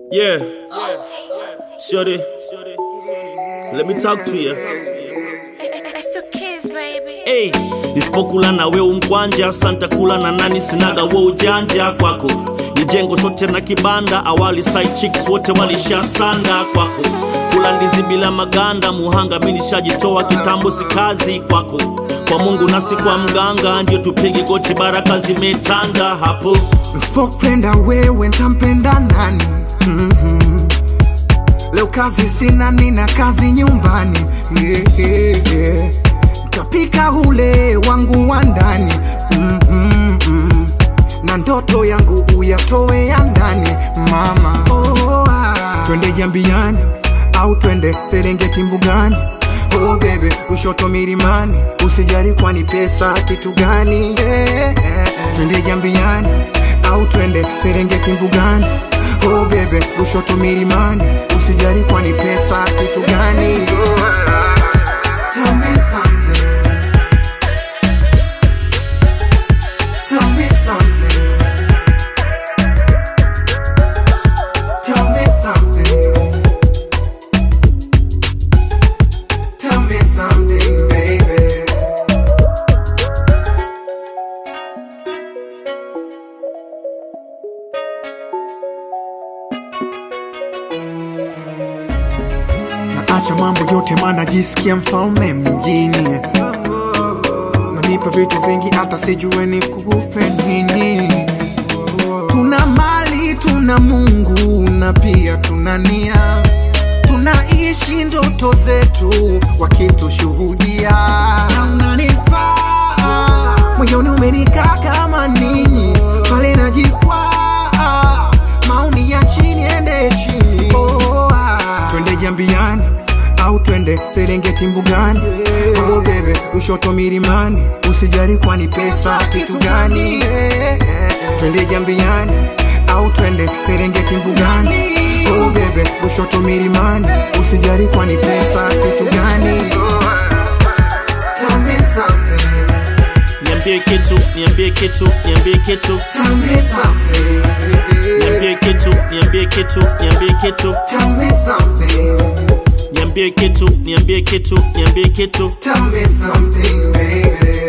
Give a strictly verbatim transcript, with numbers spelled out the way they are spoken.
Yeah, shorty, let me talk to you. It's the kids, baby. Hey, nisipokula na we umkwanja, santa kula na nani sinaga we ujanja kwako. Nijengo sote na kibanda, awali side chicks wote walisha sanda kwako. Kula ndizi bila maganda, muhanga mini shajitoa kitambo si kazi kwako. Kwa Mungu nasi kwa mganga, ndio tupige goti baraka zimetanda hapo. Nisipopenda wewe ntampenda nani? Mm-hmm. Leo kazi sina, nina kazi nyumbani. Yeah, yeah, yeah. Tapika ule wangu wa ndani. Mm-hmm. Na ndoto yangu uyatoe ya ndani, mama. Oh, ah. Twende Jambiani au twende Serengeti mbugani. Oh baby, Lushoto milimani, usijali kwani pesa kitu gani? Yeah, yeah, yeah. Twende Jambiani au twende Serengeti mbugani. Oh baby, Lushoto milimani, usijali kwani pesa kitu gani? Oh, tell me something. Tell me something. Tell me something. Tell me something, baby. Naacha mambo yote maana jisikia mfalme mjini. Nanipa vitu vingi hata sijue ni kukupe nini. Tuna mali, tuna Mungu na pia tuna nia. Tunaishi ndoto zetu wakitushuhudia. Na unanifaa moyoni umenikaa kama nini. Pale najikwaa maoni ya chini ende chini. Oh, ah. Twende Jambiani au twende Serengeti mbugani. Oh baby, Lushoto milimani, usijali kwani pesa kitu gani? Twende Jambiani au twende Serengeti mbugani. Oh baby, Lushoto milimani, usijali kwani pesa kitu gani? Tell me something. Niambie kitu, niambie kitu, niambie kitu. Tell me something. Niambie kitu, niambie kitu, niambie kitu. Tell me something. Niambie kitu, niambie kitu, niambie kitu. Tell me something, baby.